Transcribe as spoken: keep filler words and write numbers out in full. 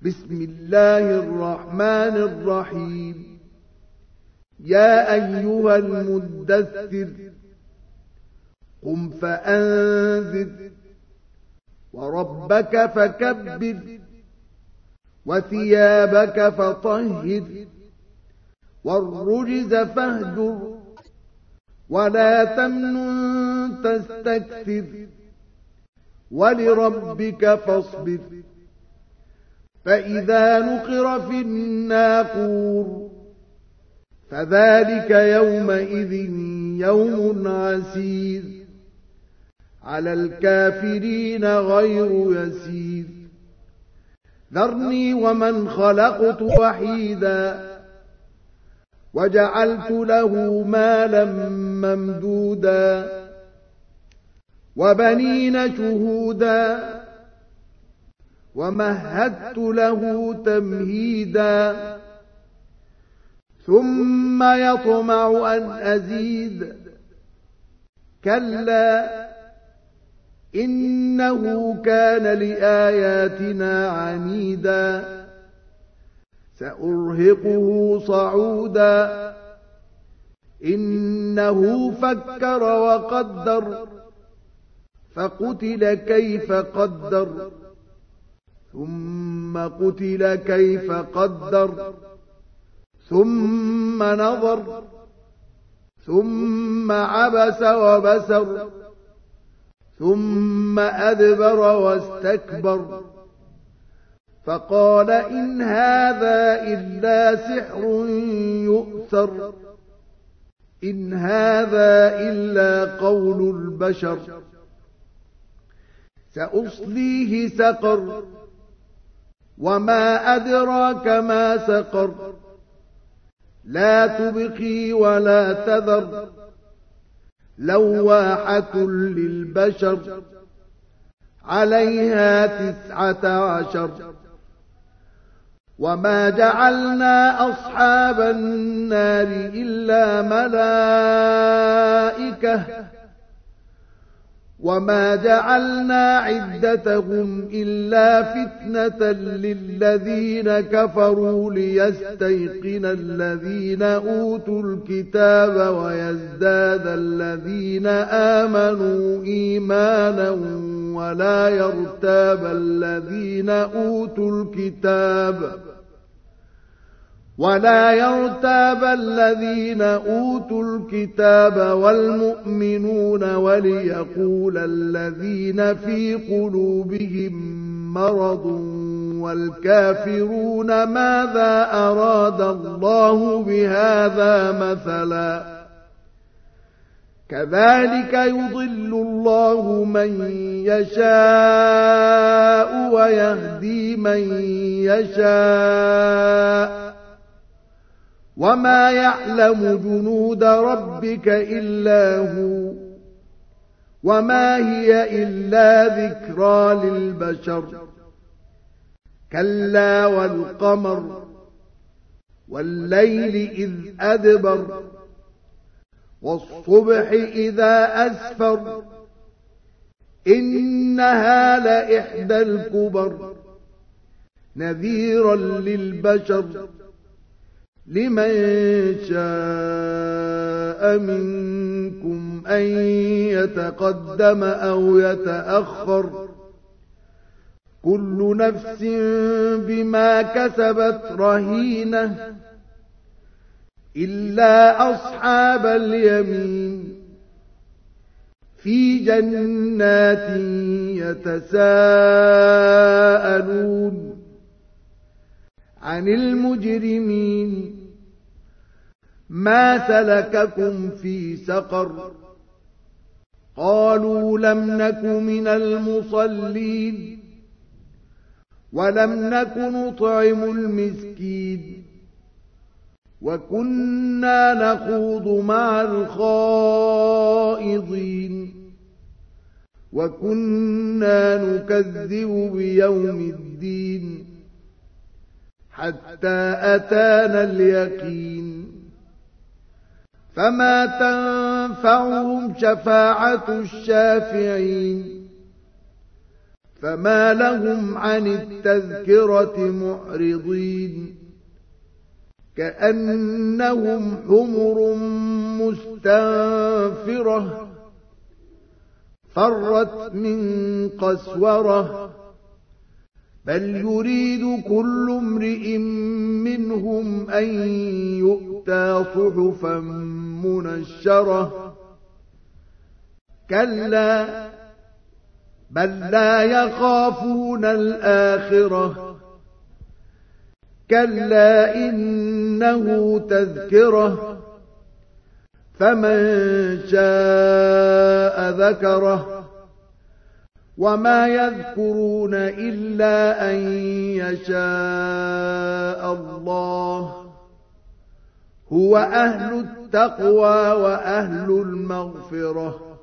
بسم الله الرحمن الرحيم. يا أيها المدثر قم فأنذر وربك فكبر وثيابك فطهر والرجز فاهجر ولا تمنن تستكثر ولربك فاصبر. فإذا نقر في الناقور فذلك يومئذ يوم عسير على الكافرين غير يسير. ذرني ومن خلقت وحيدا وجعلت له مالا ممدودا وبنين شهودا ومهدت له تمهيدا ثم يطمع أن أزيد كلا إنه كان لآياتنا عنيدا سأرهقه صعودا إنه فكر وقدر فقتل كيف قدر ثم قتل كيف قدر ثم نظر ثم عبس وبسر ثم أدبر واستكبر فقال إن هذا إلا سحر يؤثر إن هذا إلا قول البشر سأصليه سقر وما أدراك ما سقر لا تبقي ولا تذر لواحة للبشر عليها تسعة عشر. وما جعلنا أصحاب النار إلا ملائكة وما جعلنا عدتهم إلا فتنة للذين كفروا ليستيقن الذين أوتوا الكتاب ويزداد الذين آمنوا إيمانا ولا يرتاب الذين أوتوا الكتاب ولا يرتاب الذين أوتوا الكتاب والمؤمنون وليقول الذين في قلوبهم مرض والكافرون ماذا أراد الله بهذا مثلا كذلك يضل الله من يشاء ويهدي من يشاء وما يعلم جنود ربك إلا هو وما هي إلا ذكرى للبشر كلا والقمر والليل إذ أدبر والصبح إذا أسفر إنها لإحدى الكبر نذيرا للبشر لمن شاء منكم أن يتقدم أو يتأخر كل نفس بما كسبت رهينة إلا أصحاب اليمين في جنات يتساءلون عن المجرمين ما سلككم في سقر قالوا لم نك من المصلين ولم نك نطعم المسكين وكنا نخوض مع الخائضين وكنا نكذب بيوم الدين حتى أتانا اليقين فما تنفعهم شفاعة الشافعين فما لهم عن التذكرة معرضين كأنهم حمر مستنفرة فرت من قسورة بل يريد كل امرئ منهم أن يؤتى صحفا منشرة كلا بل لا يخافون الآخرة كلا إنه تذكرة فمن شاء ذكره وما يذكرون إلا أن يشاء الله هو أهل التقوى وأهل المغفرة